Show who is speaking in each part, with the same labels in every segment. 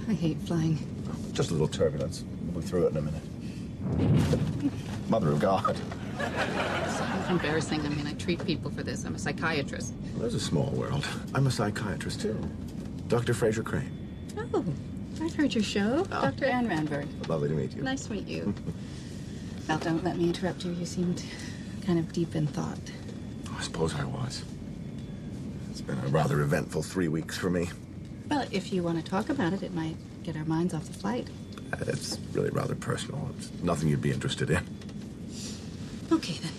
Speaker 1: I hate flying.
Speaker 2: Just a little turbulence. We'll be through it in a minute. Mother of God.
Speaker 1: It's embarrassing. I mean, I treat people for this. I'm a psychiatrist.
Speaker 2: Well, there's a small world. I'm a psychiatrist, too. Dr. Fraser Crane.
Speaker 1: Oh, I've heard your show. Dr. Anne Randberg.
Speaker 2: Lovely to meet you.
Speaker 1: Nice to meet you. Now, don't let me interrupt you. You seemed kind of deep in thought.
Speaker 2: I suppose I was. It's been a rather eventful 3 weeks for me.
Speaker 1: Well, if you want to talk about it, it might get our minds off the flight.
Speaker 2: It's really rather personal. It's nothing you'd be interested in.
Speaker 1: Okay, then.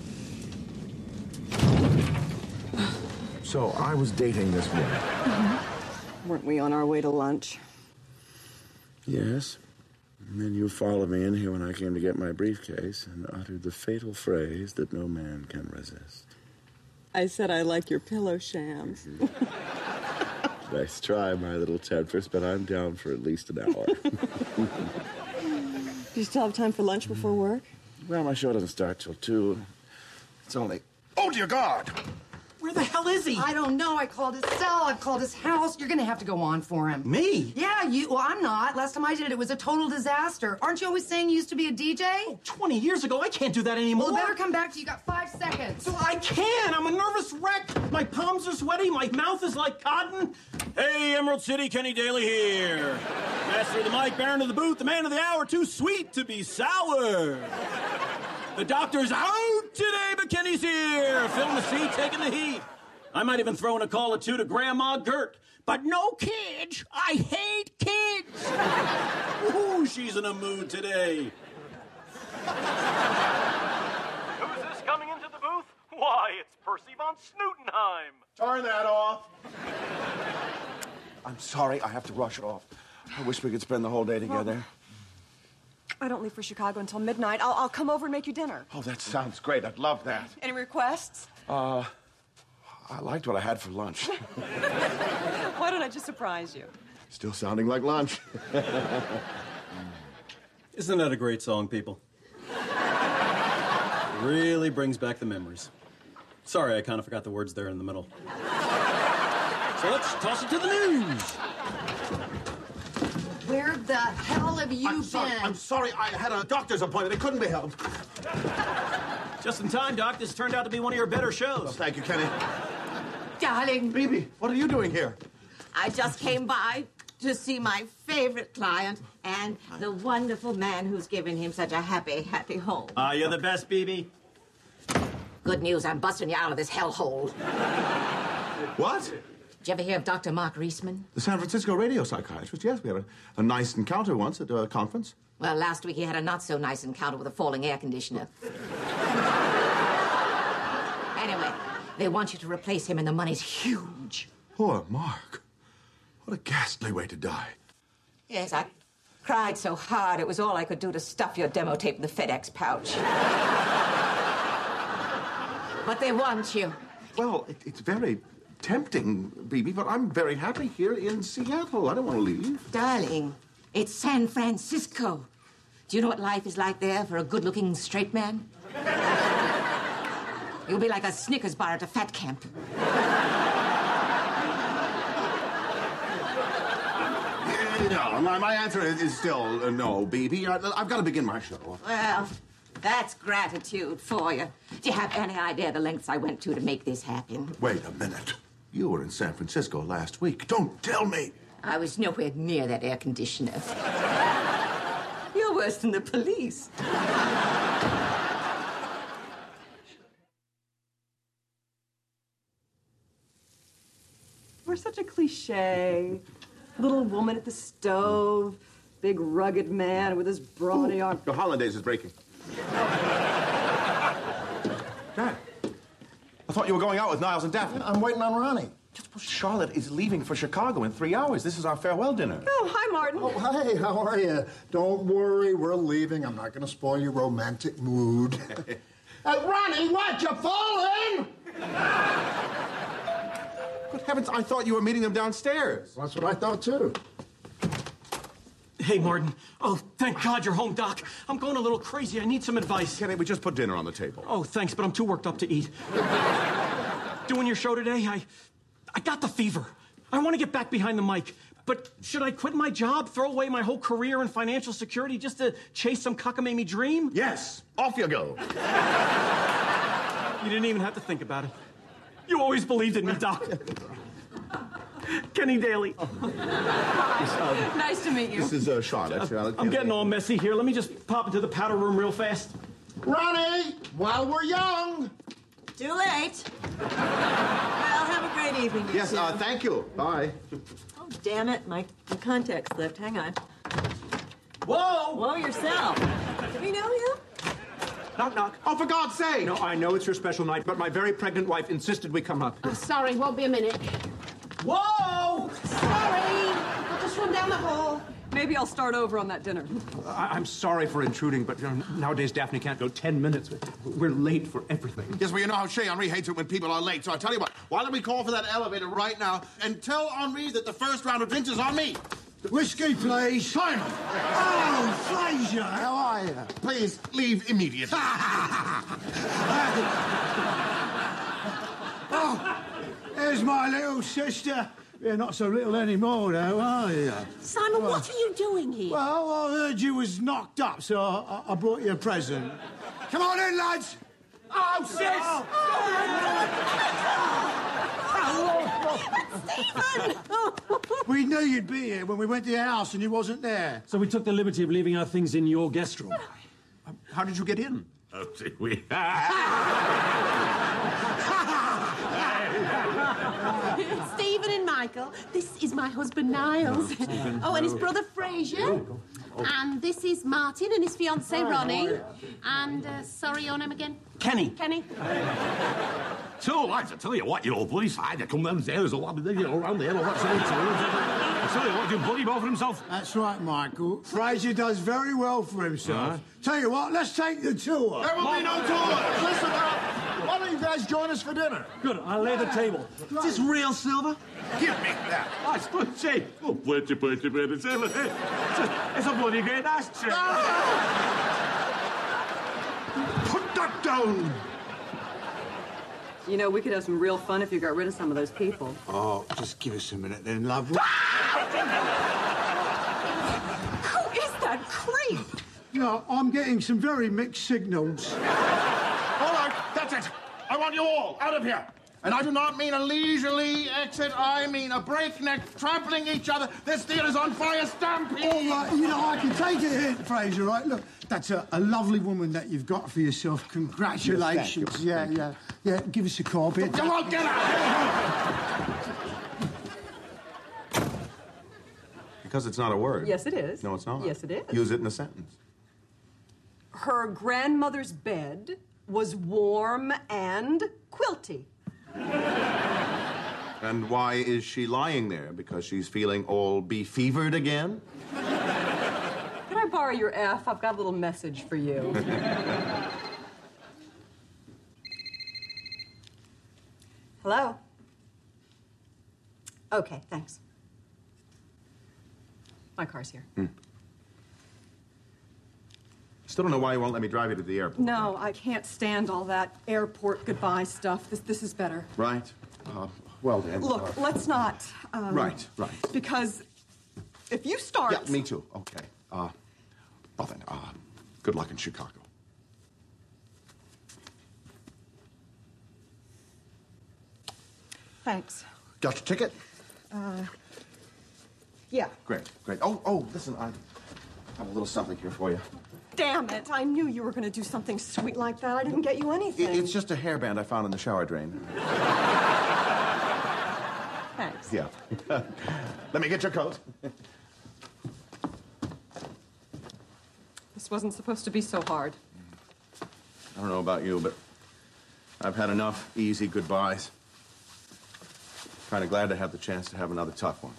Speaker 2: So, I was dating this woman.
Speaker 3: Mm-hmm. Weren't we on our way to lunch?
Speaker 4: Yes. And then you followed me in here when I came to get my briefcase and uttered the fatal phrase that no man can resist.
Speaker 3: I said I like your pillow shams.
Speaker 4: Nice try, my little temptress, but I'm down for at least an hour.
Speaker 3: Do you still have time for lunch before work?
Speaker 4: Well, my show doesn't start till 2. It's only... Oh, dear God!
Speaker 5: Where the hell is he?
Speaker 6: I don't know. I called his cell. I've called his house. You're going to have to go on for him.
Speaker 5: Me?
Speaker 6: Yeah, you. Well, I'm not. Last time I did it, it was a total disaster. Aren't you always saying you used to be a DJ?
Speaker 5: Oh, 20 years ago. I can't do that anymore.
Speaker 6: Well, it better come back to you. Got 5 seconds.
Speaker 5: So I can. I'm a nervous wreck. My palms are sweaty. My mouth is like cotton. Hey, Emerald City, Kenny Daly here. Master of the mic, Baron of the booth, the man of the hour, too sweet to be sour. The doctor's out today, but Kenny's here. Filling the seat, taking the heat. I might even throw in a call or two to Grandma Gert. But no kids. I hate kids. Ooh, she's in a mood today.
Speaker 7: Who's this coming into the booth? Why, it's Percy von Snootenheim.
Speaker 4: Turn that off. I'm sorry, I have to rush off. I wish we could spend the whole day together.
Speaker 3: I don't leave for Chicago until midnight. I'll come over and make you dinner.
Speaker 4: Oh, that sounds great. I'd love that.
Speaker 3: Any requests?
Speaker 4: I liked what I had for lunch.
Speaker 3: Why don't I just surprise you?
Speaker 4: Still sounding like lunch.
Speaker 5: Isn't that a great song, people? Really brings back the memories. Sorry, I kind of forgot the words there in the middle. So let's toss it to the news.
Speaker 6: Where the hell have you been?
Speaker 4: I'm sorry. I had a doctor's appointment. It couldn't be helped.
Speaker 5: Just in time, Doc. This turned out to be one of your better shows.
Speaker 4: Well, thank you, Kenny.
Speaker 6: Darling.
Speaker 4: Bibi, what are you doing here?
Speaker 8: I just came by to see my favorite client and the wonderful man who's given him such a happy, happy home.
Speaker 5: You're the best, Bibi.
Speaker 8: Good news, I'm busting you out of this hellhole.
Speaker 4: What?
Speaker 8: Did you ever hear of Dr. Mark Reisman?
Speaker 4: The San Francisco radio psychiatrist. Yes, we had a nice encounter once at a conference.
Speaker 8: Well, last week he had a not-so-nice encounter with a falling air conditioner. Anyway, they want you to replace him and the money's huge.
Speaker 4: Poor Mark. What a ghastly way to die.
Speaker 8: Yes, I cried so hard it was all I could do to stuff your demo tape in the FedEx pouch. But they want you.
Speaker 4: Well, it's very tempting, Bibi, but I'm very happy here in Seattle. I don't want to leave.
Speaker 8: Darling, it's San Francisco. Do you know what life is like there for a good-looking straight man? You'll be like a Snickers bar at a fat camp.
Speaker 4: No, my answer is still no, Bibi. I've got to begin my show.
Speaker 8: Well, that's gratitude for you. Do you have any idea the lengths I went to make this happen?
Speaker 4: Wait a minute. You were in San Francisco last week. Don't tell me.
Speaker 8: I was nowhere near that air conditioner. You're worse than the police.
Speaker 3: We're such a cliche. Little woman at the stove, big rugged man with his brawny arm.
Speaker 4: The hollandaise is breaking. Dad, I thought you were going out with Niles and Daphne.
Speaker 2: I'm waiting on Ronnie.
Speaker 4: Charlotte is leaving for Chicago in 3 hours. This is our farewell dinner.
Speaker 3: Oh, hi, Martin.
Speaker 2: Oh, hey, how are you? Don't worry, we're leaving. I'm not going to spoil your romantic mood. Ronnie, what, you falling?
Speaker 4: Good heavens, I thought you were meeting them downstairs.
Speaker 2: That's what I thought, too.
Speaker 5: Hey, Martin. Oh, thank God you're home, Doc. I'm going a little crazy. I need some advice.
Speaker 4: Kenny, we just put dinner on the table.
Speaker 5: Oh, thanks, but I'm too worked up to eat. Doing your show today, I got the fever. I want to get back behind the mic. But should I quit my job, throw away my whole career and financial security just to chase some cockamamie dream?
Speaker 9: Yes, off you go.
Speaker 5: You didn't even have to think about it. You always believed in me, Doc. Kenny Daly.
Speaker 6: Nice to meet you.
Speaker 9: This is Charlotte.
Speaker 5: I'm getting all messy here. Let me just pop into the powder room real fast.
Speaker 2: Ronnie, while we're young.
Speaker 8: Too late. Well, have a great evening.
Speaker 9: Yes, thank you. Bye.
Speaker 3: Oh, damn it. My contact slipped. Hang on.
Speaker 5: Whoa!
Speaker 3: Whoa, yourself. Do we know you?
Speaker 10: Knock, knock.
Speaker 9: Oh, for God's sake!
Speaker 10: No, I know it's your special night, but my very pregnant wife insisted we come up.
Speaker 6: Oh, sorry, won't be a minute.
Speaker 5: Whoa!
Speaker 6: Sorry. I'll just run down the hall.
Speaker 3: Maybe I'll start over on that dinner.
Speaker 10: I'm sorry for intruding, but nowadays Daphne can't go 10 minutes. We're late for everything.
Speaker 9: Yes, well, you know how Chez Henri hates it when people are late, so I tell you what, why don't we call for that elevator right now and tell Henri that the first round of drinks is on me?
Speaker 2: Whiskey, please.
Speaker 9: Simon!
Speaker 2: Oh, Fraser, how are you?
Speaker 9: Please, leave immediately.
Speaker 2: Oh, there's my little sister. You're not so little anymore, though, are you?
Speaker 8: Simon, what are you doing here?
Speaker 2: Well, I heard you was knocked up, so I brought you a present. Come on in, lads.
Speaker 5: Oh, sis!
Speaker 8: Stephen!
Speaker 2: We knew you'd be here when we went to your house and you wasn't there.
Speaker 5: So we took the liberty of leaving our things in your guest room.
Speaker 10: How did you get in?
Speaker 9: Oh, did we?
Speaker 11: Stephen and Michael, this is my husband Niles. Oh, and his brother Fraser. And this is Martin and his fiancée Ronnie. And, sorry, your name again?
Speaker 5: Kenny.
Speaker 11: Kenny.
Speaker 12: So, lads, I tell you what, you know, bloody side, you come downstairs, a lot of, around there, all that sort of I tell you what, do bloody well for himself.
Speaker 2: That's right, Michael. Fraser does very well for himself. Tell you what, let's take the tour.
Speaker 9: There will be no tour!
Speaker 2: Listen, why don't you guys join us for dinner?
Speaker 5: Good, I'll lay the table.
Speaker 12: Is this real silver?
Speaker 9: Give me that.
Speaker 12: That's good shape. Oh, plenty, bread and silver. It's a bloody great ashtray.
Speaker 9: Put that down!
Speaker 3: You know, we could have some real fun if you got rid of some of those people.
Speaker 2: Oh, just give us a minute then, love.
Speaker 11: Who is that creep?
Speaker 2: You know, I'm getting some very mixed signals.
Speaker 9: All right, that's it. I want you all out of here. And I do not mean a leisurely exit. I mean a breakneck, trampling each other. This deal is on fire, stampede.
Speaker 2: All right, you know, I can take a hint, Fraser, right? Look, that's a lovely woman that you've got for yourself. Congratulations.
Speaker 9: Yes, thank you.
Speaker 2: Yeah, give us a call, bit.
Speaker 9: You won't get out!
Speaker 13: Because it's not a word.
Speaker 3: Yes, it is.
Speaker 13: No, it's not.
Speaker 3: Yes, it is.
Speaker 13: Use it in a sentence.
Speaker 3: Her grandmother's bed was warm and quilty.
Speaker 13: And why is she lying there? Because she's feeling all be-fevered again?
Speaker 3: Can I borrow your F? I've got a little message for you. Hello? Okay, thanks. My car's here.
Speaker 13: Still don't know why you won't let me drive you to the airport.
Speaker 3: No, I can't stand all that airport goodbye stuff. This is better.
Speaker 13: Right? Well, then.
Speaker 3: Look, let's not.
Speaker 13: Right.
Speaker 3: Because if you start.
Speaker 13: Yeah, me too. Okay. Well then, good luck in Chicago.
Speaker 3: Thanks.
Speaker 13: Got your ticket?
Speaker 3: Yeah.
Speaker 13: Great. Oh, listen, I have a little something here for you.
Speaker 3: Damn it. I knew you were going to do something sweet like that. I didn't get you anything.
Speaker 13: It's just a hairband I found in the shower drain.
Speaker 3: Thanks.
Speaker 13: Yeah. Let me get your coat.
Speaker 3: This wasn't supposed to be so hard.
Speaker 13: I don't know about you, but I've had enough easy goodbyes. Kind of glad to have the chance to have another tough one.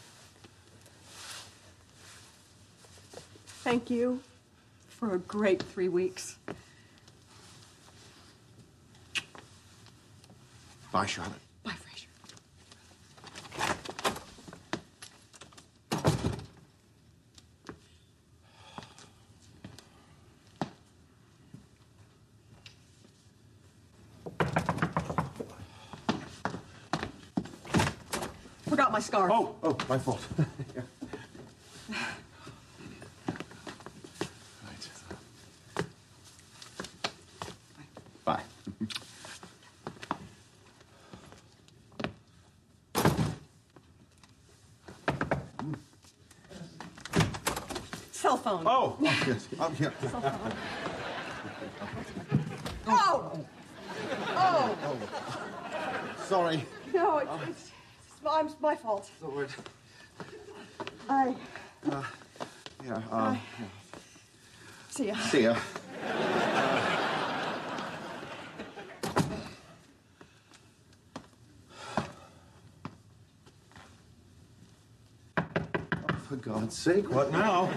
Speaker 3: Thank you for a great 3 weeks.
Speaker 13: Bye, Charlotte.
Speaker 3: Bye, Fraser. Forgot my scarf.
Speaker 13: Oh, my fault. Bye.
Speaker 3: Cell phone.
Speaker 13: Oh, yes. Oh, yeah.
Speaker 3: Cell phone. Oh! Oh!
Speaker 13: Sorry.
Speaker 3: No, it's my fault.
Speaker 13: Lord.
Speaker 3: I...
Speaker 13: Yeah,
Speaker 3: See ya.
Speaker 13: See ya. For God's sake, what now?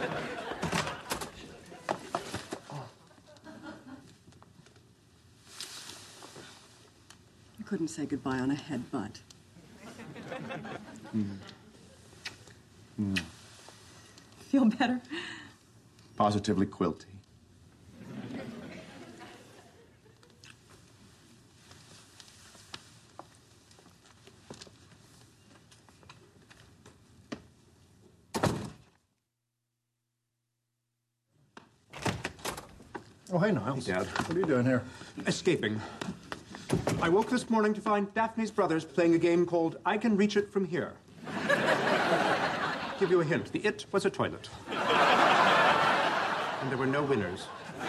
Speaker 3: You couldn't say goodbye on a headbutt. Feel better?
Speaker 13: Positively quilty.
Speaker 2: Oh, hey, Niles.
Speaker 10: Hey, Dad.
Speaker 2: What are you doing here?
Speaker 10: Escaping. I woke this morning to find Daphne's brothers playing a game called I Can Reach It From Here. Give you a hint. The it was a toilet. And there were no winners.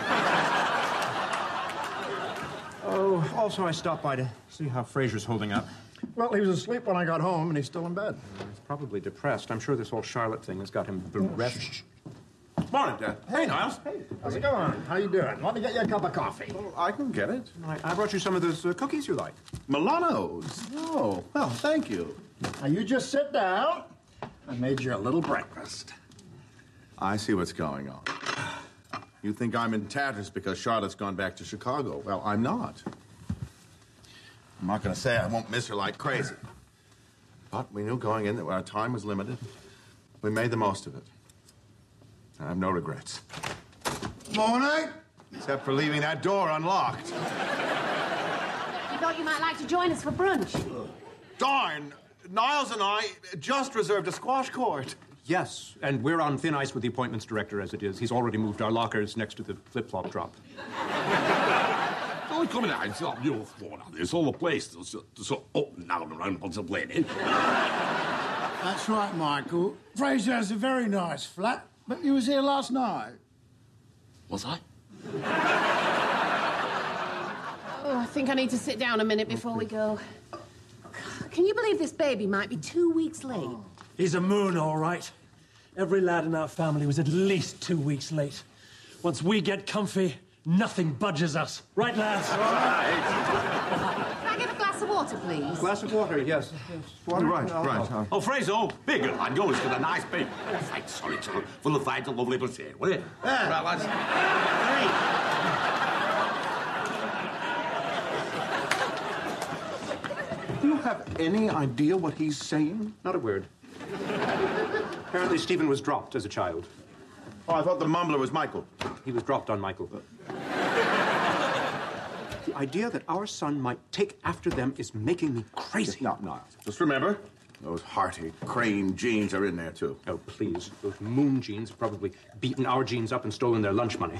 Speaker 10: Oh, also I stopped by to see how Fraser's holding up.
Speaker 2: Well, he was asleep when I got home, and he's still in bed.
Speaker 10: He's probably depressed. I'm sure this whole Charlotte thing has got him bereft.
Speaker 13: Morning, Dad. Hey, Niles.
Speaker 2: Hey, how's it going? How you doing? Let me get you a cup of coffee.
Speaker 13: Oh, I can get it.
Speaker 10: I brought you some of those cookies you like.
Speaker 13: Milano's. Oh, well, thank you.
Speaker 2: Now, you just sit down. I made you a little breakfast.
Speaker 13: I see what's going on. You think I'm in tatters because Charlotte's gone back to Chicago. Well, I'm not. I'm not going to say I won't miss her like crazy. But we knew going in that our time was limited. We made the most of it. I have no regrets.
Speaker 2: Morning.
Speaker 13: Except for leaving that door unlocked.
Speaker 11: You thought you might like to join us for brunch?
Speaker 13: Darn! Niles and I just reserved a squash court.
Speaker 10: Yes, and we're on thin ice with the appointments director as it is. He's already moved our lockers next to the flip-flop drop.
Speaker 12: Oh, come on, it's all your fault. It's all the place. It's all up and down around once a blade.
Speaker 14: That's right, Michael. Fraser has a very nice flat, but he was here last night.
Speaker 12: Was I?
Speaker 11: Oh, I think I need to sit down a minute before we go. Can you believe this baby might be 2 weeks late?
Speaker 15: He's a moon, all right. Every lad in our family was at least 2 weeks late. Once we get comfy, nothing budges us. Right, lads?
Speaker 11: Can I get a glass of water, please?
Speaker 10: Glass of water, yes. Water?
Speaker 13: Right.
Speaker 12: Oh, Fraser, big lad, yours got a nice baby. Oh, thanks, sorry, children. Full of fight, a lovely potato, will you?
Speaker 2: Yeah.
Speaker 12: Right, lads.
Speaker 13: Do you have any idea what he's saying?
Speaker 10: Not a word. Apparently, Stephen was dropped as a child.
Speaker 13: Oh, I thought the mumbler was Michael.
Speaker 10: He was dropped on Michael. The idea that our son might take after them is making me crazy.
Speaker 13: No. Just remember, those hearty Crane genes are in there, too.
Speaker 10: Oh, please. Those Moon genes have probably beaten our genes up and stolen their lunch money.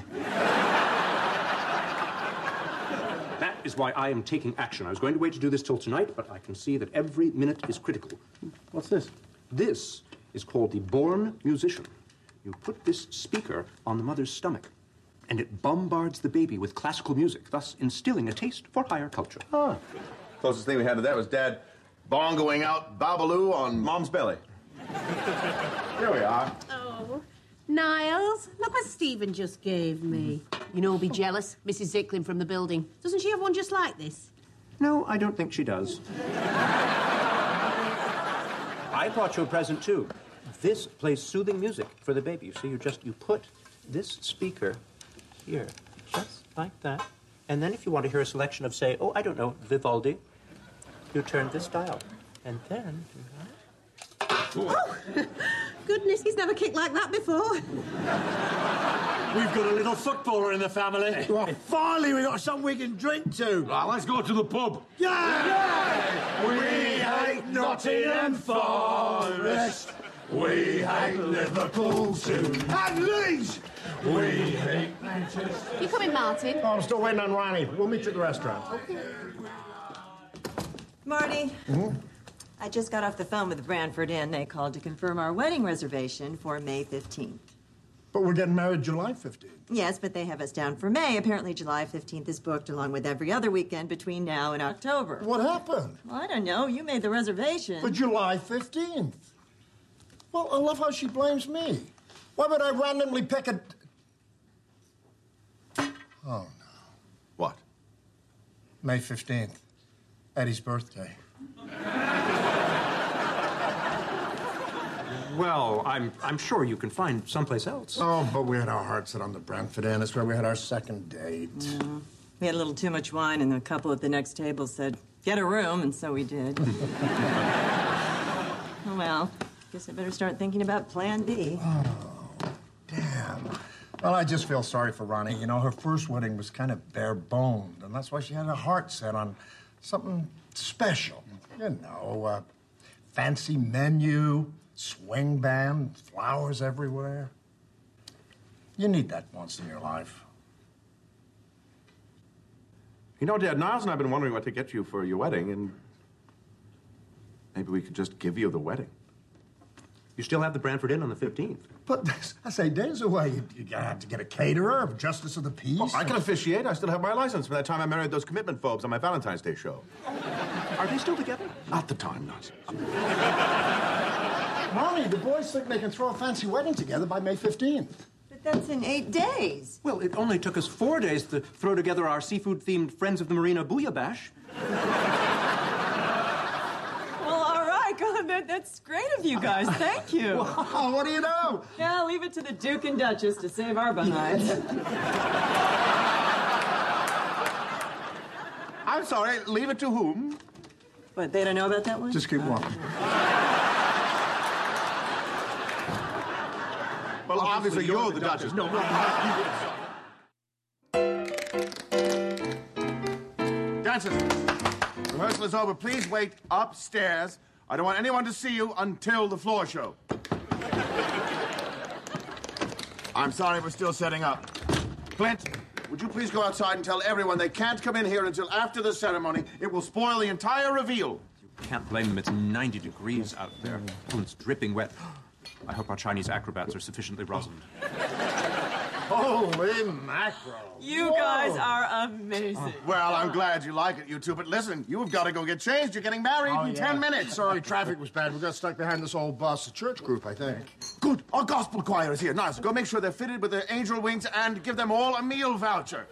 Speaker 10: That is why I am taking action. I was going to wait to do this till tonight, but I can see that every minute is critical.
Speaker 2: What's this?
Speaker 10: This is called the Born Musician. You put this speaker on the mother's stomach, and it bombards the baby with classical music, thus instilling a taste for higher culture.
Speaker 13: Huh. Closest thing we had to that was Dad bongoing out Babalu on Mom's belly. Here we are.
Speaker 11: Oh, Niles, look what Stephen just gave me. You know, be jealous. Mrs. Zicklin from the building. Doesn't she have one just like this?
Speaker 10: No, I don't think she does. I brought you a present, too. This plays soothing music for the baby. You see, you put this speaker here, just like that. And then if you want to hear a selection of, say, oh, I don't know, Vivaldi, you turn this dial. And then...
Speaker 11: Oh, goodness, he's never kicked like that before.
Speaker 15: We've got a little footballer in the family.
Speaker 14: Well, finally, we got something we can drink to.
Speaker 12: Right, let's go to the pub.
Speaker 14: Yeah! We hate Nottingham Forest.
Speaker 9: We hate Liverpool too. And Leeds! We hate Manchester.
Speaker 11: You coming, Martin?
Speaker 2: Oh, I'm still waiting on Ronnie. We'll meet you at the restaurant.
Speaker 11: Okay.
Speaker 3: Marty, I just got off the phone with the Branford Inn. They called to confirm our wedding reservation for May 15th.
Speaker 2: But we're getting married July 15th.
Speaker 3: Yes, but they have us down for May. Apparently, July 15th is booked along with every other weekend between now and October.
Speaker 2: What happened?
Speaker 3: Well, I don't know. You made the reservation.
Speaker 2: For July 15th. Well, I love how she blames me. Why would I randomly pick a... Oh, no.
Speaker 13: What?
Speaker 2: May 15th. Eddie's birthday.
Speaker 10: Well, I'm sure you can find someplace else.
Speaker 2: Oh, but we had our hearts set on the Branford Inn. That's where we had our second date.
Speaker 3: We had a little too much wine, and the couple at the next table said, "Get a room," and so we did. Oh, well, guess I better start thinking about Plan B.
Speaker 2: Oh, damn. Well, I just feel sorry for Ronnie. You know, her first wedding was kind of bare-boned, and that's why she had her heart set on something special. You know, fancy menu, swing band, flowers everywhere. You need that once in your life.
Speaker 13: You know, Dad, Niles and I have been wondering what to get you for your wedding, and maybe we could just give you the wedding.
Speaker 10: You still have the Branford Inn on the 15th.
Speaker 2: But that's 8 days away. You gotta have to get a caterer, a justice of the peace.
Speaker 13: Well, I can officiate. I still have my license from that time I married those commitment phobes on my Valentine's Day show.
Speaker 10: Are they still together?
Speaker 13: Not the time, nonsense.
Speaker 2: Mommy, the boys think they can throw a fancy wedding together by May 15th.
Speaker 3: But that's in 8 days.
Speaker 10: Well, it only took us 4 days to throw together our seafood-themed Friends of the Marina Booyah Bash.
Speaker 3: Well, all right. God, that's great of you guys. Thank you.
Speaker 2: Wow, what do you know?
Speaker 3: Yeah, leave it to the Duke and Duchess to save our behinds.
Speaker 13: I'm sorry, leave it to whom?
Speaker 3: What, they don't know about that one?
Speaker 2: Just keep walking.
Speaker 13: Well, obviously you're the Duchess. No, Dancers, rehearsal is over. Please wait upstairs. I don't want anyone to see you until the floor show. I'm sorry, we're still setting up. Clint, would you please go outside and tell everyone they can't come in here until after the ceremony? It will spoil the entire reveal.
Speaker 10: You can't blame them. It's 90 degrees out there. Oh, it's dripping wet. I hope our Chinese acrobats are sufficiently rosined.
Speaker 2: Holy mackerel.
Speaker 3: You guys are amazing.
Speaker 13: Well, I'm glad you like it, you two. But listen, you've got to go get changed. You're getting married in 10 minutes.
Speaker 2: Sorry, traffic was bad. We got stuck behind this old bus. A church group, I think.
Speaker 13: Good. Our gospel choir is here. Nice. Go make sure they're fitted with their angel wings and give them all a meal voucher.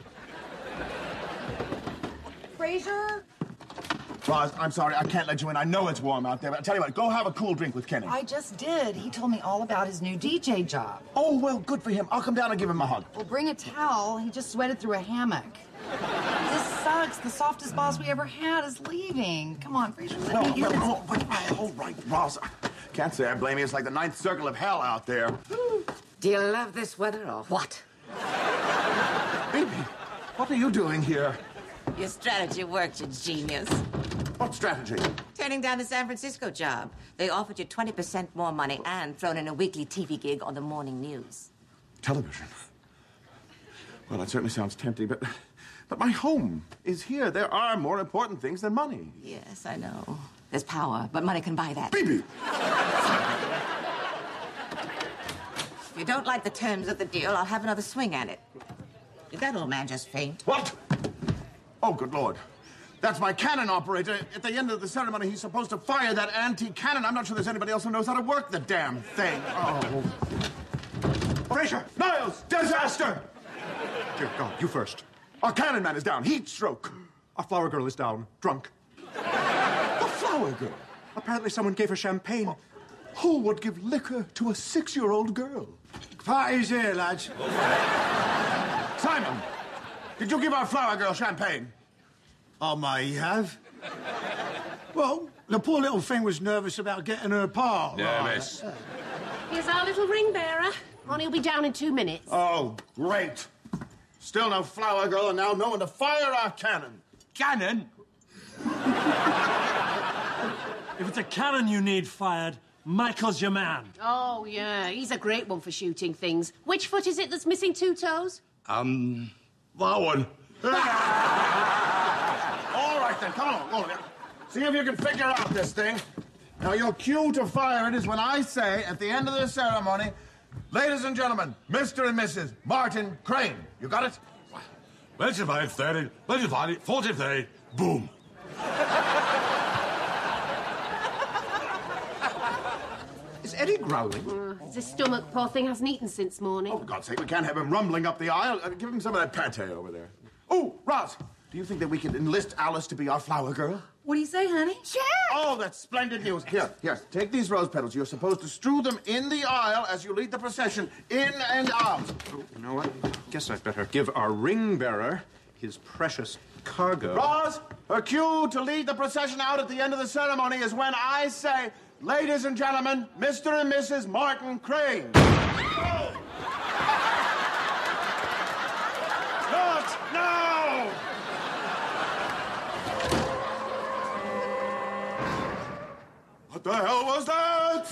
Speaker 6: Fraser?
Speaker 13: Roz, I'm sorry. I can't let you in. I know it's warm out there. But I tell you what, go have a cool drink with Kenny.
Speaker 6: I just did. He told me all about his new DJ job.
Speaker 13: Oh, well, good for him. I'll come down and give him a hug.
Speaker 6: Well, bring a towel. He just sweated through a hammock. This sucks. The softest boss we ever had is leaving. Come on, Fraser, let me in.
Speaker 13: All right, Roz. Can't say I blame you. It's like the ninth circle of hell out there.
Speaker 8: Do you love this weather or what?
Speaker 13: Baby, what are you doing here?
Speaker 8: Your strategy worked, you genius.
Speaker 13: What strategy?
Speaker 8: Turning down the San Francisco job. They offered you 20% more money and thrown in a weekly TV gig on the morning news.
Speaker 13: Television? Well, that certainly sounds tempting, but my home is here. There are more important things than money.
Speaker 8: Yes, I know. There's power, but money can buy that.
Speaker 13: Baby!
Speaker 8: If you don't like the terms of the deal, I'll have another swing at it. Did that old man just faint?
Speaker 13: What? Oh, good Lord. That's my cannon operator. At the end of the ceremony, he's supposed to fire that antique cannon. I'm not sure there's anybody else who knows how to work the damn thing. Oh. Fraser! Niles! Disaster!
Speaker 10: Dear God, you first.
Speaker 13: Our cannon man is down. Heat stroke.
Speaker 10: Our flower girl is down. Drunk.
Speaker 13: The flower girl?
Speaker 10: Apparently someone gave her champagne.
Speaker 13: Who would give liquor to a 6-year-old girl?
Speaker 14: Party's here, lads.
Speaker 13: Simon, did you give our flower girl champagne?
Speaker 14: I may have. Well, the poor little thing was nervous about getting her part.
Speaker 12: Nervous.
Speaker 11: Here's our little ring bearer. Ronnie will be down in 2 minutes.
Speaker 13: Oh, great. Still no flower girl, and now no one to fire our cannon.
Speaker 12: Cannon?
Speaker 15: If it's a cannon you need fired, Michael's your man.
Speaker 11: Oh, yeah, he's a great one for shooting things. Which foot is it that's missing 2 toes?
Speaker 12: That one.
Speaker 9: All right, then, come on, go on. See if you can figure out this thing. Now, your cue to fire it is when I say, at the end of the ceremony, ladies and gentlemen, Mr. and Mrs. Martin Crane. You got it?
Speaker 12: 25, 30, 25, 43, boom.
Speaker 9: Is Eddie growling?
Speaker 11: His stomach, poor thing, hasn't eaten since morning.
Speaker 9: Oh, for God's sake, we can't have him rumbling up the aisle. Give him some of that pate over there. Oh, Roz, do you think that we could enlist Alice to be our flower girl?
Speaker 6: What do you say, honey?
Speaker 8: Sure.
Speaker 9: Oh, that's splendid news. Here, take these rose petals. You're supposed to strew them in the aisle as you lead the procession in and out.
Speaker 10: Oh, you know what? Guess I'd better give our ring bearer his precious cargo.
Speaker 9: Roz, her cue to lead the procession out at the end of the ceremony is when I say, ladies and gentlemen, Mr. and Mrs. Martin Crane. Not now! What the hell was that?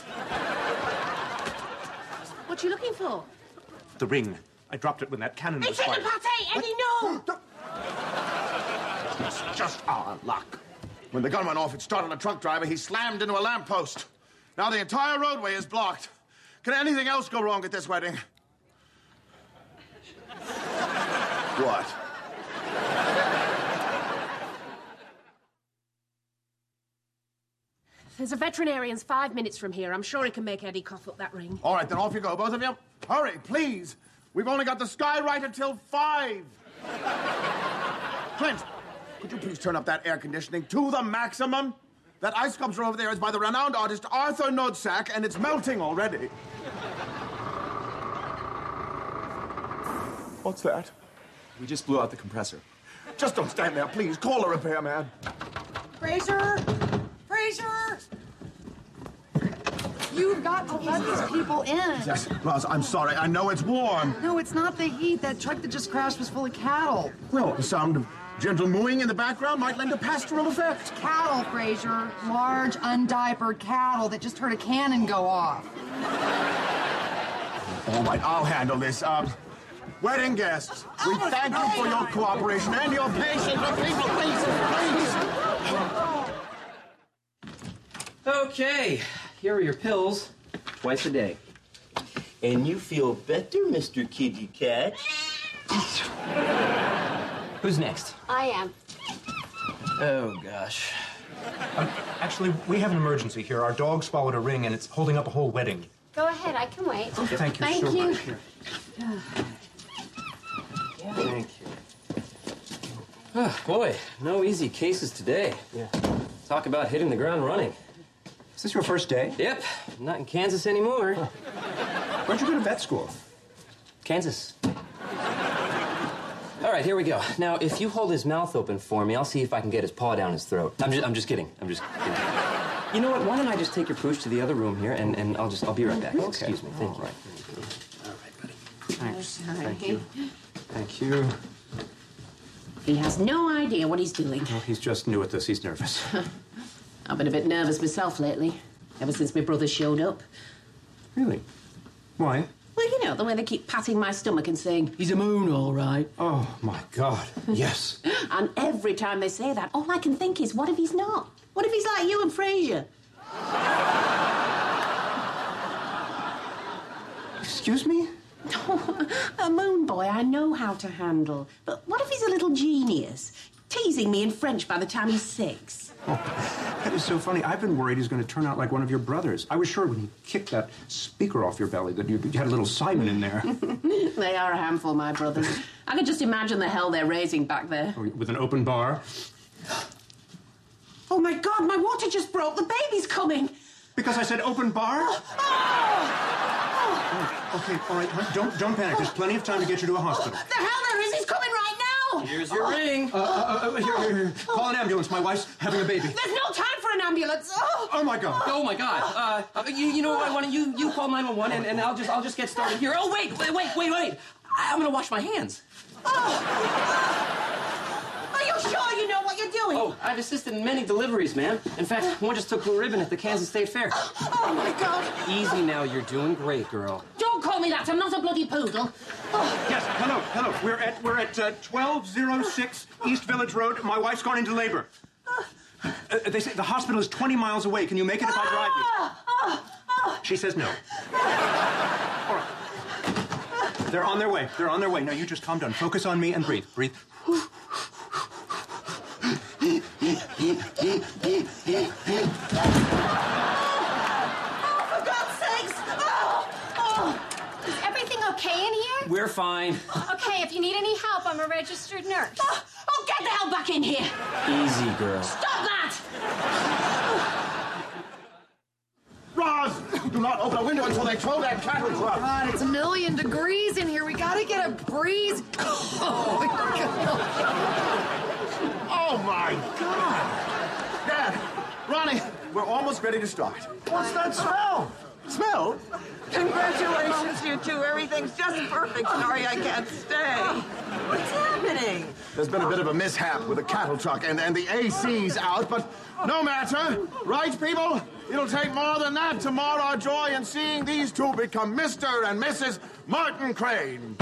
Speaker 11: What are you looking for?
Speaker 10: The ring. I dropped it when that cannon was
Speaker 11: It's in
Speaker 10: fired.
Speaker 11: the pate, Eddie, no!
Speaker 9: It's just our luck. When the gun went off, it startled a truck driver. He slammed into a lamppost. Now the entire roadway is blocked. Can anything else go wrong at this wedding? What?
Speaker 11: There's a veterinarian's 5 minutes from here. I'm sure he can make Eddie cough up that ring.
Speaker 9: All right, then off you go, both of you. Hurry, please. We've only got the sky right until 5. Clint, could you please turn up that air conditioning to the maximum? That ice sculpture over there is by the renowned artist Arthur Nodsack, and it's melting already. What's that?
Speaker 16: We just blew out the compressor.
Speaker 9: Just don't stand there, please. Call a repairman.
Speaker 6: Fraser! Fraser! You've got to let these people in.
Speaker 9: Yes, Roz, I'm sorry. I know it's warm.
Speaker 6: No, it's not the heat. That truck that just crashed was full of cattle.
Speaker 9: Well, the sound of gentle mooing in the background might lend a pastoral effect.
Speaker 6: Cattle, Fraser. Large, undiapered cattle that just heard a cannon go off.
Speaker 9: All right, I'll handle this. Wedding guests, we thank you for your cooperation and your patience. People, please.
Speaker 17: Okay, here are your pills, twice a day.
Speaker 18: And you feel better, Mr. Kitty Cat?
Speaker 17: Who's next?
Speaker 11: I am.
Speaker 17: Oh, gosh.
Speaker 10: Actually, we have an emergency here. Our dog swallowed a ring, and it's holding up a whole wedding.
Speaker 11: Go ahead, I can wait.
Speaker 10: Okay, thank you so much. Here.
Speaker 17: Thank you. Oh, boy, no easy cases today.
Speaker 10: Yeah.
Speaker 17: Talk about hitting the ground running.
Speaker 10: Is this your first day?
Speaker 17: Yep, not in Kansas anymore.
Speaker 10: Huh. Where'd you go to vet school?
Speaker 17: Kansas. All right, here we go. Now, if you hold his mouth open for me, I'll see if I can get his paw down his throat. I'm just kidding. I'm just kidding. You know what? Why don't I just take your pooch to the other room here, and I'll be right back.
Speaker 10: Okay.
Speaker 17: Excuse me. Thank you.
Speaker 10: All right, buddy.
Speaker 17: Thanks. Thank you. Thank you.
Speaker 11: He has no idea what he's doing.
Speaker 10: Well, he's just new at this. He's nervous.
Speaker 11: I've been a bit nervous myself lately, ever since my brother showed up.
Speaker 10: Really? Why?
Speaker 11: Well, you know, the way they keep patting my stomach and saying, he's a moon, all right.
Speaker 10: Oh, my God. Yes.
Speaker 11: And every time they say that, all I can think is, what if he's not? What if he's like you and Frasier?
Speaker 10: Excuse me?
Speaker 11: No, a moon boy I know how to handle. But what if he's a little genius, teasing me in French by the time he's 6?
Speaker 10: Oh, that is so funny. I've been worried he's going to turn out like one of your brothers. I was sure when he kicked that speaker off your belly that you had a little Simon in there.
Speaker 11: They are a handful, my brothers. I can just imagine the hell they're raising back there.
Speaker 10: With an open bar.
Speaker 11: Oh, my God, my water just broke. The baby's coming.
Speaker 10: Because I said open bar?
Speaker 11: Oh.
Speaker 10: Okay, all right. Don't panic. There's plenty of time to get you to a hospital.
Speaker 11: The hell there is. He's coming right now.
Speaker 17: Here's your ring.
Speaker 10: Here. Call an ambulance. My wife's having a baby.
Speaker 11: There's no time for an ambulance.
Speaker 10: Oh, my God.
Speaker 17: Oh, my God. You know what? Why don't you call 911 and I'll just get started here. Oh, wait. I'm going to wash my hands.
Speaker 11: Are you sure you know what you're doing?
Speaker 17: Oh, I've assisted in many deliveries, ma'am. In fact, one just took blue ribbon at the Kansas State Fair.
Speaker 11: Oh, my God.
Speaker 17: Easy now, you're doing great, girl.
Speaker 11: Don't call me that. I'm not a bloody poodle. Oh.
Speaker 10: Yes, hello. We're at 1206 East Village Road. My wife's gone into labor. They say the hospital is 20 miles away. Can you make it if I drive you? She says no. All right. They're on their way. Now you just calm down. Focus on me and breathe. Breathe.
Speaker 11: Is everything okay in here?
Speaker 17: We're fine.
Speaker 11: Okay, if you need any help, I'm a registered nurse. Oh, get the hell back in here!
Speaker 17: Easy, girl.
Speaker 11: Stop that!
Speaker 9: Roz, do not open a window until they tow that cattle truck.
Speaker 6: God, it's 1,000,000 degrees in here. We gotta get a breeze. Oh, my God.
Speaker 9: Oh, my God. Dad, Ronnie, we're almost ready to start.
Speaker 2: What's that smell?
Speaker 9: Smell?
Speaker 3: Congratulations, you two. Everything's just perfect. Sorry I can't stay. What's happening?
Speaker 9: There's been a bit of a mishap with the cattle truck, and the AC's out, but no matter. Right, people? It'll take more than that to mar our joy in seeing these two become Mr. and Mrs. Martin Crane.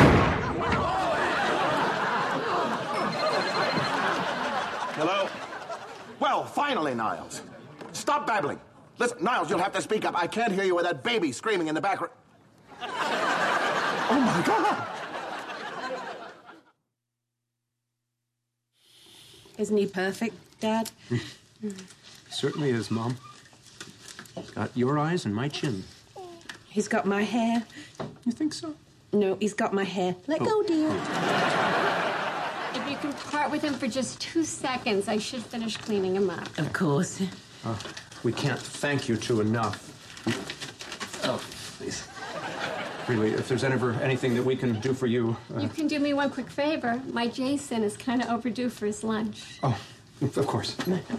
Speaker 9: Hello? Well, finally, Niles. Stop babbling. Listen, Niles, you'll have to speak up. I can't hear you with that baby screaming in the background. Oh, my God.
Speaker 11: Isn't he perfect, Dad?
Speaker 10: Certainly is, Mom. He's got your eyes and my chin.
Speaker 11: He's got my hair.
Speaker 10: You think so?
Speaker 11: No, he's got my hair. Let go, dear.
Speaker 19: If you can part with him for just 2 seconds, I should finish cleaning him up.
Speaker 3: Of course.
Speaker 10: We can't thank you two enough.
Speaker 17: Oh, please.
Speaker 10: Really, if there's ever anything that we can do for you...
Speaker 19: You can do me one quick favor. My Jason is kind of overdue for his lunch.
Speaker 10: Oh, of course.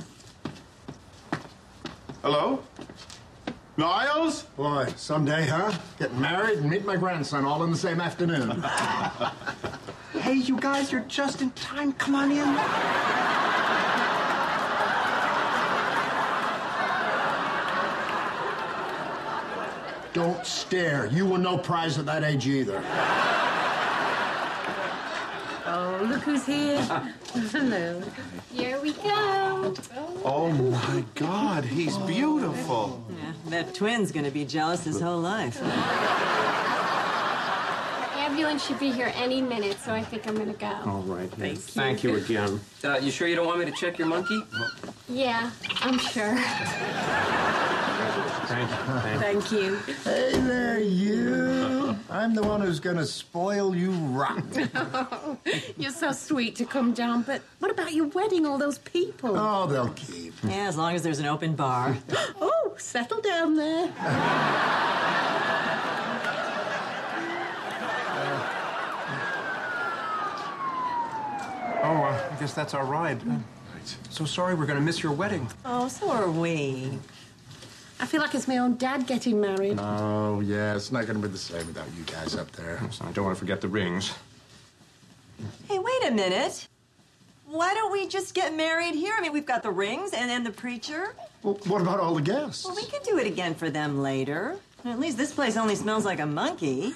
Speaker 9: Hello? Niles?
Speaker 2: Boy, someday, huh? Get married and meet my grandson all in the same afternoon.
Speaker 9: Hey, you guys, you're just in time. Come on in.
Speaker 2: Don't stare. You were no prize at that age either.
Speaker 3: Oh, look who's here. Hello.
Speaker 19: Here we go.
Speaker 13: Oh, my God, he's beautiful.
Speaker 3: Yeah, that twin's gonna be jealous his whole life.
Speaker 19: The ambulance should be here any minute, so I think I'm gonna go.
Speaker 10: All right. Thank you again.
Speaker 17: You sure you don't want me to check your monkey?
Speaker 19: Yeah, I'm sure.
Speaker 3: Thank you.
Speaker 2: Hey there, you. I'm the one who's gonna spoil you rotten.
Speaker 11: You're so sweet to come down, but what about your wedding, all those people?
Speaker 2: Oh, they'll keep.
Speaker 3: Yeah, as long as there's an open bar.
Speaker 11: Oh, settle down there.
Speaker 10: Oh, I guess that's our ride. So sorry we're going to miss your wedding.
Speaker 3: Oh, so are we.
Speaker 11: I feel like it's my own dad getting married.
Speaker 2: Oh, yeah, it's not gonna be the same without you guys up there.
Speaker 10: I don't want to forget the rings.
Speaker 3: Hey, wait a minute. Why don't we just get married here? I mean, we've got the rings and then the preacher.
Speaker 2: Well, what about all the guests?
Speaker 3: Well, we can do it again for them later. At least this place only smells like a monkey.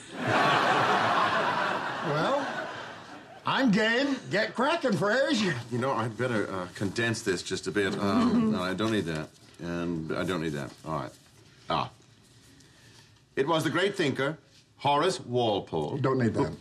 Speaker 2: Well, I'm game. Get cracking, Fraser.
Speaker 13: You know, I'd better condense this just a bit. No, I don't need that. And I don't need that. All right. It was the great thinker, Horace Walpole.
Speaker 2: Don't need that.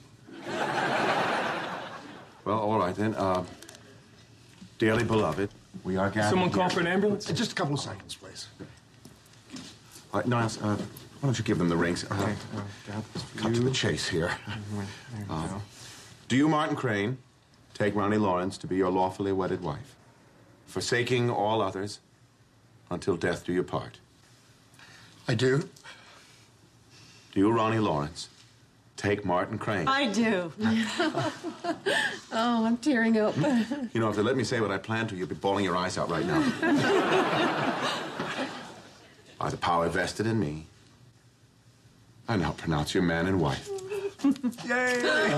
Speaker 13: Well, all right then. Dearly beloved, we are gathered.
Speaker 15: Someone call for an ambulance?
Speaker 2: Just a couple of seconds, please.
Speaker 13: All right, Niles, why don't you give them the rings? Cut to the chase here. Do you, Martin Crane, take Ronnie Lawrence to be your lawfully wedded wife, forsaking all others until death do you part?
Speaker 2: I do.
Speaker 13: Do you, Ronnie Lawrence, take Martin Crane?
Speaker 3: I do.
Speaker 11: Oh, I'm tearing up.
Speaker 13: You know, if they let me say what I plan to, you'd be bawling your eyes out right now. By the power vested in me, I now pronounce you man and wife.
Speaker 2: Yay!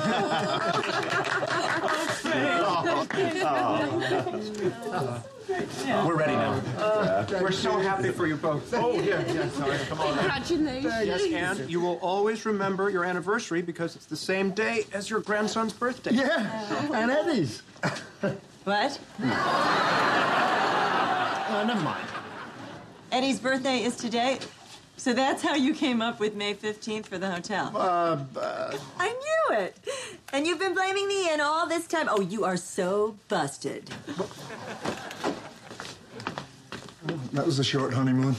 Speaker 5: We're ready now.
Speaker 10: We're so happy for you both.
Speaker 9: Oh, yeah, sorry. Come on.
Speaker 11: Congratulations.
Speaker 10: Yes, and you will always remember your anniversary because it's the same day as your grandson's birthday.
Speaker 2: Yeah, and Eddie's.
Speaker 3: What?
Speaker 2: Never mind.
Speaker 3: Eddie's birthday is today, so that's how you came up with May 15th for the hotel. I knew it. And you've been blaming the inn all this time. Oh, you are so busted.
Speaker 2: That was a short honeymoon.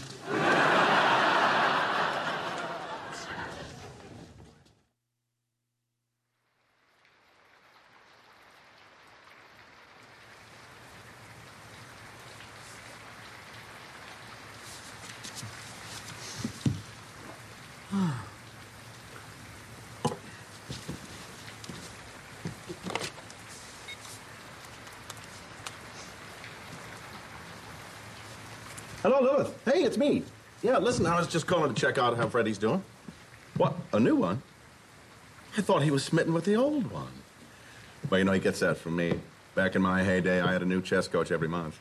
Speaker 13: Hello, Lilith. Hey, it's me. Yeah, listen, I was just calling to check out how Freddie's doing. What, a new one? I thought he was smitten with the old one. Well, you know, he gets that from me. Back in my heyday, I had a new chess coach every month.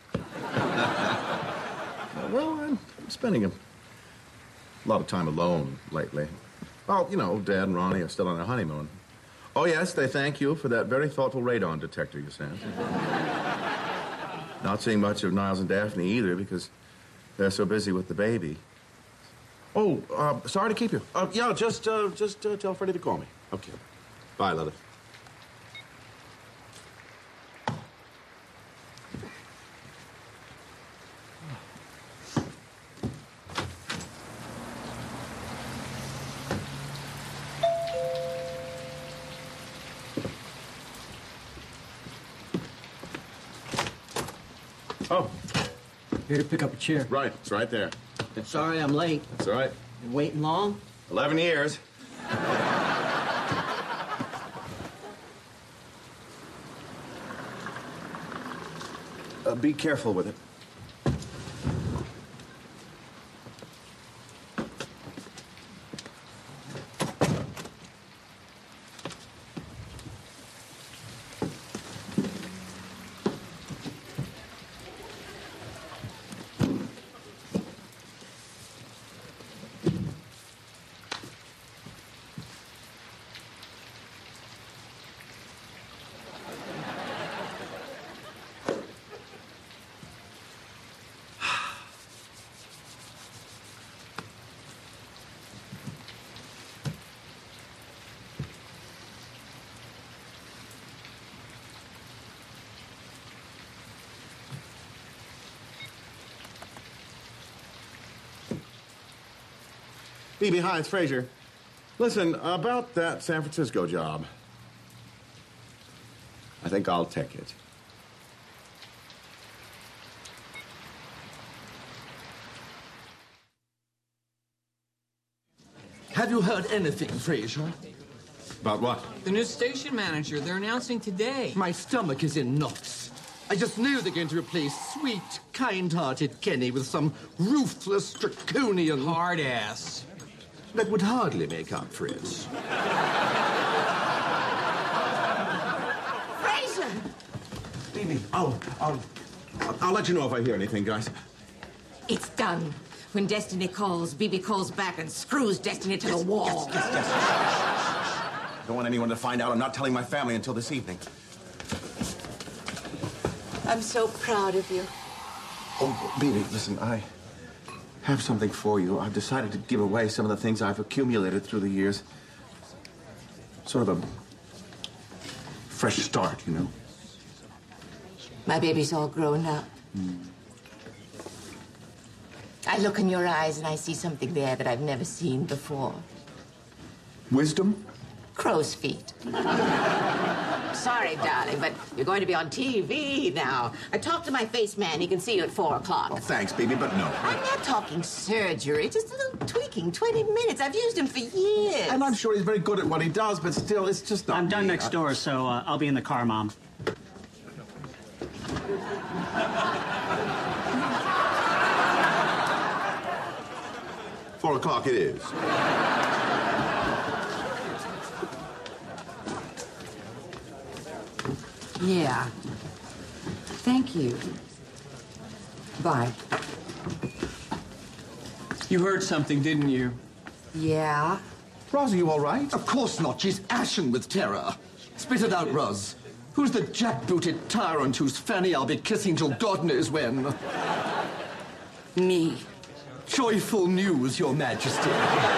Speaker 13: Well, I'm spending a lot of time alone lately. Well, you know, Dad and Ronnie are still on their honeymoon. Oh, yes, they thank you for that very thoughtful radon detector you sent. Not seeing much of Niles and Daphne either because they're so busy with the baby. Oh, sorry to keep you. Yeah, just tell Freddie to call me. Okay. Bye, Lilith. Oh.
Speaker 20: Here to pick up a chair.
Speaker 13: Right, it's right there.
Speaker 20: Sorry I'm late.
Speaker 13: That's all right.
Speaker 20: Been waiting long?
Speaker 13: 11 years. Be careful with it. Phoebe, hi, it's Frazier. Listen, about that San Francisco job. I think I'll take it.
Speaker 21: Have you heard anything, Frazier?
Speaker 13: About what?
Speaker 21: The new station manager. They're announcing today. My stomach is in knots. I just knew they're going to replace sweet, kind-hearted Kenny with some ruthless, draconian... hard-ass. That would hardly make up for it.
Speaker 8: Frazier!
Speaker 13: Phoebe, I'll let you know if I hear anything, guys.
Speaker 8: It's done. When destiny calls, Bibi calls back and screws destiny to the wall.
Speaker 13: Yes. Don't want anyone to find out. I'm not telling my family until this evening.
Speaker 8: I'm so proud of you.
Speaker 13: Oh, Bibi, listen, I have something for you. I've decided to give away some of the things I've accumulated through the years. Sort of a fresh start, you know.
Speaker 8: My baby's all grown up. I look in your eyes and I see something there that I've never seen before.
Speaker 13: Wisdom?
Speaker 8: Crow's feet. Sorry, darling, but you're going to be on TV now. I talked to my face man. He can see you at 4 o'clock.
Speaker 13: Oh, thanks, Bibi, but no.
Speaker 8: I'm not talking surgery. Just a little tweaking. 20 minutes. I've used him for years.
Speaker 13: And I'm sure he's very good at what he does, but still, it's just not
Speaker 20: I'm done
Speaker 13: me.
Speaker 20: next door, so I'll be in the car, Mom.
Speaker 13: $4 o'clock it is.
Speaker 6: Yeah. Thank you. Bye.
Speaker 1: You heard something, didn't you?
Speaker 6: Yeah.
Speaker 21: Roz, are you all right? Of course not. She's ashen with terror. Spit it out, Roz. Who's the jackbooted tyrant whose fanny I'll be kissing till God knows when?
Speaker 6: Me.
Speaker 21: Joyful news, Your Majesty.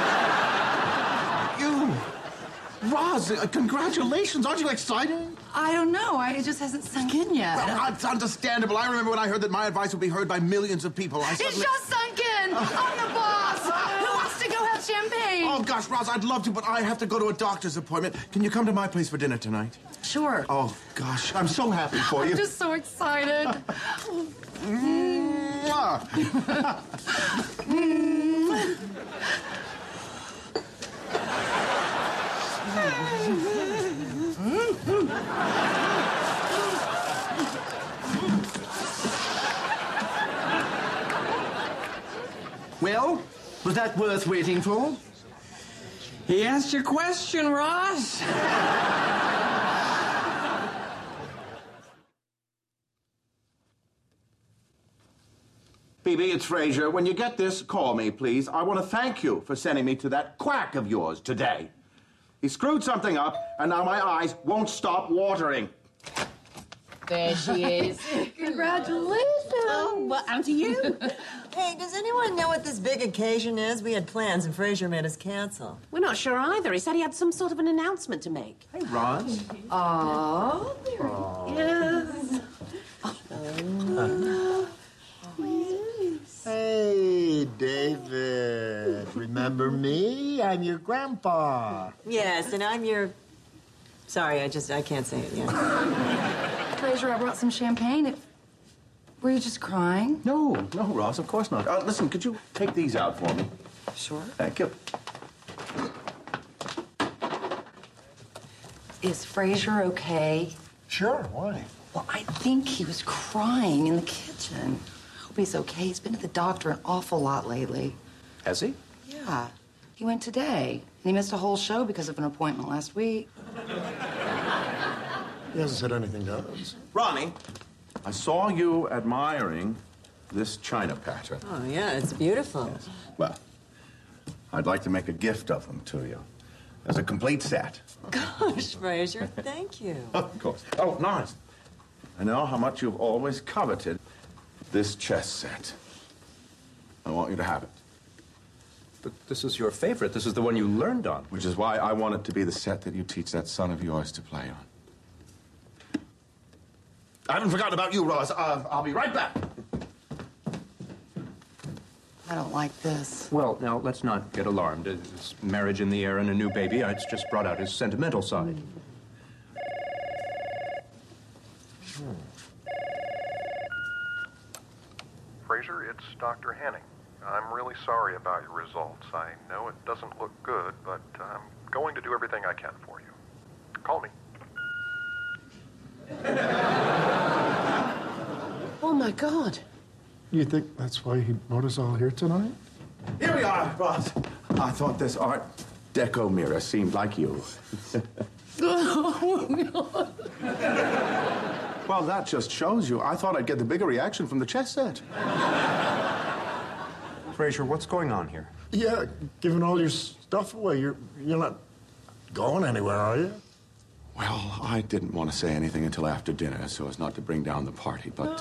Speaker 21: You. Roz, congratulations. Aren't you excited?
Speaker 6: I don't know. It just hasn't sunk in yet.
Speaker 13: Well, it's understandable. I remember when I heard that my advice would be heard by millions of people.
Speaker 6: It's just sunk in. I'm the boss. Who wants to go have champagne?
Speaker 13: Oh, gosh, Roz, I'd love to, but I have to go to a doctor's appointment. Can you come to my place for dinner tonight?
Speaker 6: Sure.
Speaker 13: Oh, gosh, I'm so happy for you.
Speaker 6: I'm just so excited.
Speaker 21: Well, was that worth waiting for?
Speaker 1: He asked your question, Ross.
Speaker 13: Phoebe, it's Fraser. When you get this, call me, please. I want to thank you for sending me to that quack of yours today. He screwed something up, and now my eyes won't stop watering.
Speaker 11: There she is.
Speaker 3: Congratulations.
Speaker 11: Oh, well, and to you.
Speaker 3: Hey, does anyone know what this big occasion is? We had plans and Fraser made us cancel.
Speaker 11: We're not sure either. He said he had some sort of an announcement to make.
Speaker 13: Hey, Roz.
Speaker 11: Oh, yes.
Speaker 2: Hey, David. Remember me? I'm your grandpa.
Speaker 3: Yes, and I'm your... Sorry, I can't say it yet.
Speaker 6: Fraser, I brought some champagne. Were you just crying?
Speaker 13: No, Roz, of course not. Listen, could you take these out for me?
Speaker 6: Sure.
Speaker 13: Thank you.
Speaker 6: Is Fraser okay?
Speaker 2: Sure, why?
Speaker 6: Well, I think he was crying in the kitchen. Hope he's okay. He's been to the doctor an awful lot lately.
Speaker 10: Has he?
Speaker 6: Yeah. He went today, and he missed a whole show because of an appointment last week.
Speaker 2: He hasn't said anything to us.
Speaker 13: Ronnie, I saw you admiring this china pattern.
Speaker 3: Oh, yeah, it's beautiful.
Speaker 13: Yes. Well, I'd like to make a gift of them to you as a complete set.
Speaker 3: Gosh, Fraser, thank you.
Speaker 13: Of course. Oh, nice. I know how much you've always coveted this chess set. I want you to have it.
Speaker 10: But this is your favorite. This is the one you learned on.
Speaker 13: Which is why I want it to be the set that you teach that son of yours to play on. I haven't forgotten about you, Roz. I'll be right back.
Speaker 6: I don't like this.
Speaker 10: Well, now, let's not get alarmed. It's marriage in the air and a new baby. It's just brought out his sentimental side.
Speaker 22: Fraser, it's Dr. Henning. I'm really sorry about your results. I know it doesn't look good, but I'm going to do everything I can for you. Call me.
Speaker 11: Oh, my God.
Speaker 2: You think that's why he brought us all here tonight?
Speaker 13: Here we are, Roz. I thought this Art Deco mirror seemed like you.
Speaker 11: Oh,
Speaker 13: Well, that just shows you. I thought I'd get the bigger reaction from the chess set.
Speaker 10: Fraser, what's going on here?
Speaker 2: Yeah, giving all your stuff away. You're not going anywhere, are you?
Speaker 13: Well, I didn't want to say anything until after dinner so as not to bring down the party, but...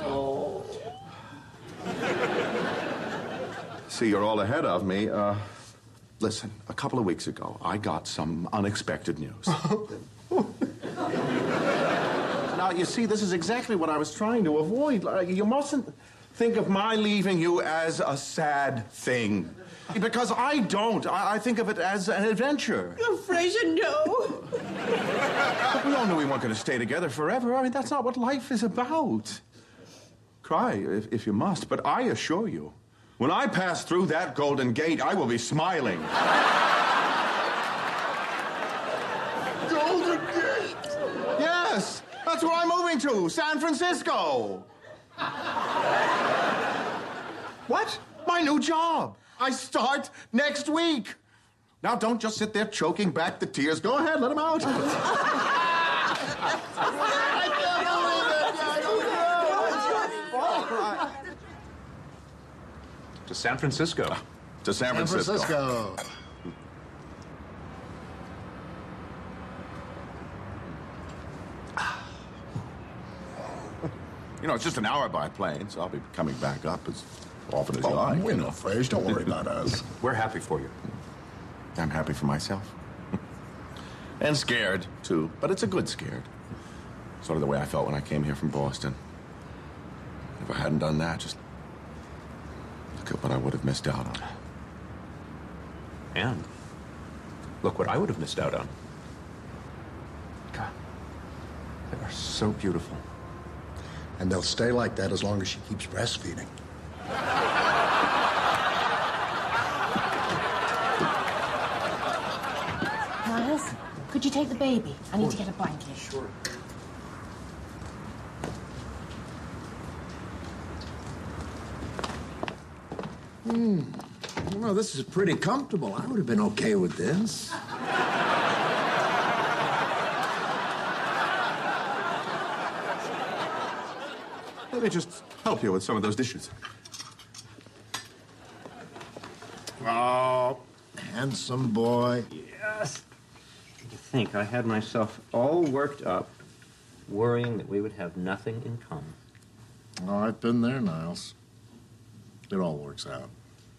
Speaker 13: See, you're all ahead of me. Listen, a couple of weeks ago, I got some unexpected news. Now, you see, this is exactly what I was trying to avoid. You mustn't think of my leaving you as a sad thing. Because I don't. I think of it as an adventure.
Speaker 11: Oh, Fraser, no.
Speaker 13: But we all knew we weren't going to stay together forever. I mean, that's not what life is about. Cry if you must, but I assure you, when I pass through that golden gate, I will be smiling.
Speaker 2: Golden Gate?
Speaker 13: Yes, that's where I'm moving to, San Francisco. What? My new job. I start next week. Now, don't just sit there choking back the tears. Go ahead, let them out.
Speaker 10: To San Francisco.
Speaker 13: To San Francisco. You know, it's just an hour by plane, so I'll be coming back up as often as you like.
Speaker 2: We know, Frage. Don't worry about us.
Speaker 10: We're happy for you.
Speaker 13: I'm happy for myself. And scared, too. But it's a good scared. Sort of the way I felt when I came here from Boston. If I hadn't done that, just look at what I would have missed out on.
Speaker 10: And look what I would have missed out on. God, they are so beautiful.
Speaker 2: And they'll stay like that as long as she keeps breastfeeding.
Speaker 11: Miles, could you take the baby? I need to get a blanket.
Speaker 2: Sure. Well, this is pretty comfortable. I would have been okay with this.
Speaker 13: Let me just help you with some of those dishes.
Speaker 2: Oh, handsome boy.
Speaker 10: Yes. To think I had myself all worked up, worrying that we would have nothing in common.
Speaker 2: Oh, I've been there, Niles. It all works out.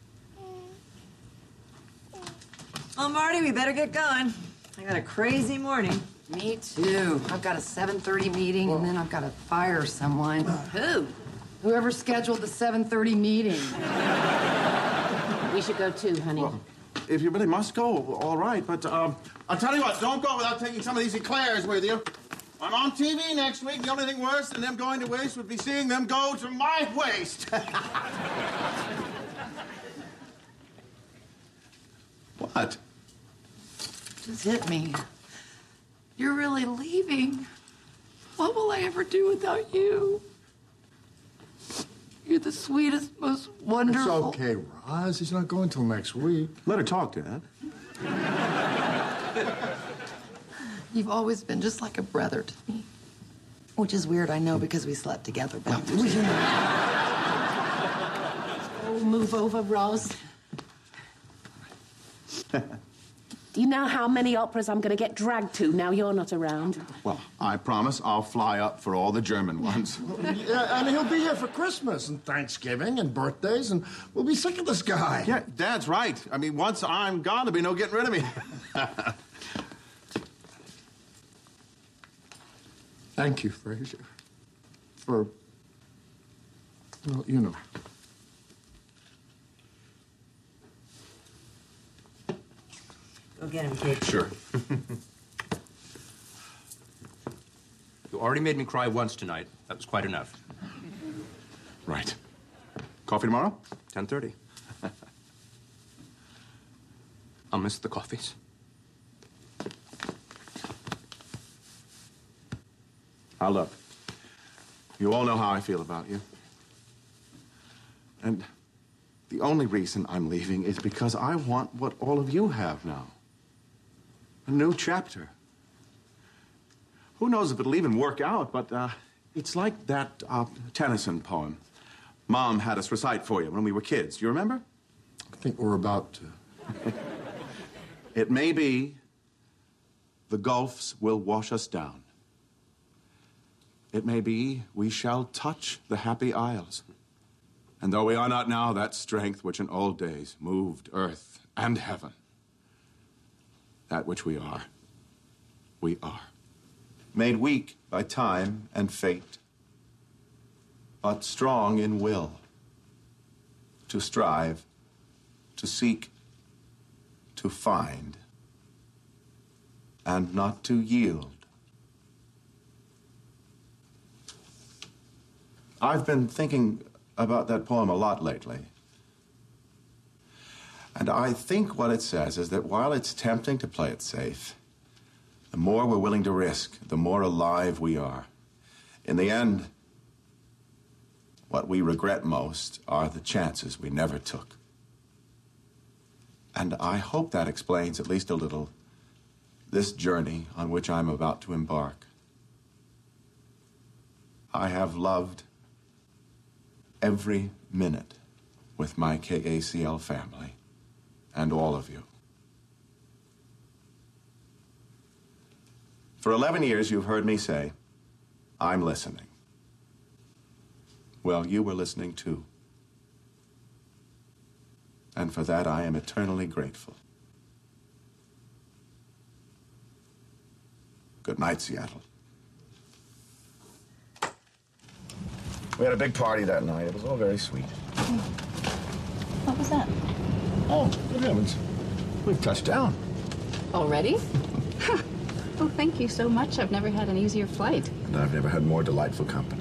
Speaker 3: Well, Marty, we better get going. I got a crazy morning.
Speaker 6: Me too. I've got a 7:30 meeting, and then I've got to fire someone. Who? Whoever scheduled the 7:30 meeting.
Speaker 11: We should go too, honey.
Speaker 13: Well, if you really must go, all right. But
Speaker 9: I'll tell you what, don't go without taking some of these eclairs with you. I'm on TV next week. The only thing worse than them going to waste would be seeing them go to my waste.
Speaker 13: what?
Speaker 6: Just hit me. You're really leaving. What will I ever do without you? You're the sweetest, most wonderful.
Speaker 2: It's okay, Roz. He's not going till next week.
Speaker 13: Let her talk, Dad.
Speaker 6: You've always been just like a brother to me. Which is weird, I know, because we slept together. But
Speaker 11: Oh, move over, Rose. Do you know how many operas I'm going to get dragged to now you're not around?
Speaker 13: Well, I promise I'll fly up for all the German ones.
Speaker 2: Yeah, and he'll be here for Christmas and Thanksgiving and birthdays, and we'll be sick of this guy.
Speaker 13: Yeah, Dad's right. I mean, once I'm gone, there'll be no getting rid of me.
Speaker 2: Thank you, Fraser, for, well, you know.
Speaker 3: Go get him, kid.
Speaker 10: Sure. You already made me cry once tonight. That was quite enough.
Speaker 13: Right. Coffee tomorrow?
Speaker 10: 10:30. I'll miss the coffees.
Speaker 13: Now, look. You all know how I feel about you. And the only reason I'm leaving is because I want what all of you have now. A new chapter. Who knows if it'll even work out, but it's like that Tennyson poem Mom had us recite for you when we were kids. Do you remember?
Speaker 2: I think we're about to.
Speaker 13: It may be the gulfs will wash us down. It may be we shall touch the happy isles. And though we are not now that strength which in old days moved earth and heaven, that which we are. Made weak by time and fate, but strong in will, to strive, to seek, to find, and not to yield. I've been thinking about that poem a lot lately. And I think what it says is that while it's tempting to play it safe, the more we're willing to risk, the more alive we are. In the end, what we regret most are the chances we never took. And I hope that explains at least a little this journey on which I'm about to embark. I have loved every minute with my KACL family and all of you. For 11 years, you've heard me say, I'm listening. Well, you were listening too. And for that, I am eternally grateful. Good night, Seattle.
Speaker 9: We had a big party that night. It was all very sweet.
Speaker 4: What was that?
Speaker 9: Oh, good heavens. We've touched down.
Speaker 4: Already? Oh, thank you so much. I've never had an easier flight.
Speaker 9: And I've never had more delightful company.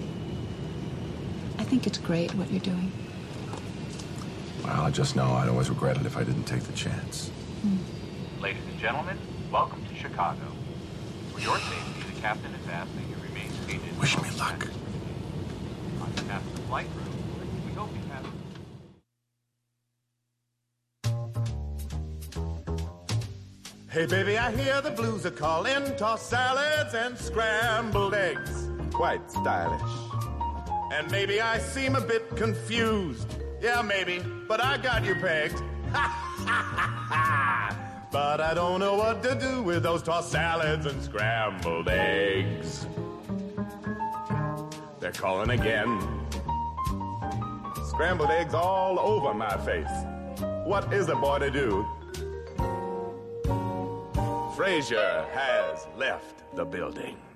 Speaker 4: I think it's great what you're doing.
Speaker 9: Well, I just know I'd always regret it if I didn't take the chance.
Speaker 7: Ladies and gentlemen, welcome to Chicago. For your safety, the captain has asked that you remain seated.
Speaker 9: Wish me luck.
Speaker 7: On behalf of the flight crew, we hope you have...
Speaker 9: Hey, baby, I hear the blues are calling. Tossed salads and scrambled eggs. Quite stylish. And maybe I seem a bit confused. Yeah, maybe, but I got you pegged. But I don't know what to do with those tossed salads and scrambled eggs. They're calling again. Scrambled eggs all over my face. What is a boy to do? Frasier has left the building.